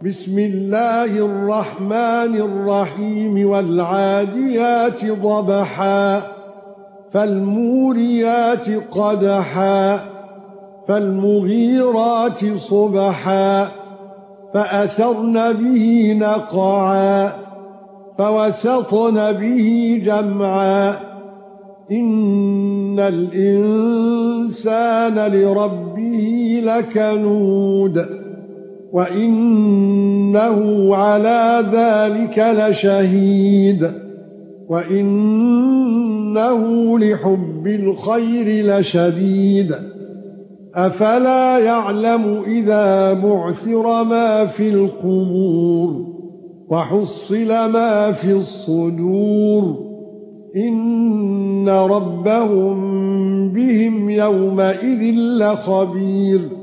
بسم الله الرحمن الرحيم والعاديات ضبحا فالموريات قدحا فالمغيرات صبحا فأثرن به نقعا فوسطن به جمعا إن الإنسان لربه لكنود وإنه على ذلك لشهيد وإنه لحب الخير لشديد أفلا يعلم إذا بعثر ما في القبور وحصل ما في الصدور إن ربهم بهم يومئذ لخبير